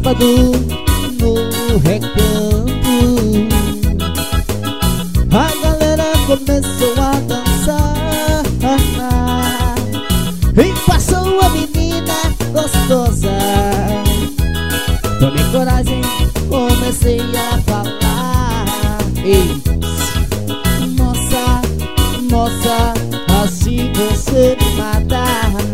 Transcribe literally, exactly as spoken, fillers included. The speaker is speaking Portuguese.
sábado no recanto, a galera começou a dançar e passou a menina gostosa. Tomei coragem, comecei a falar: ei, moça, moça, assim você me mata.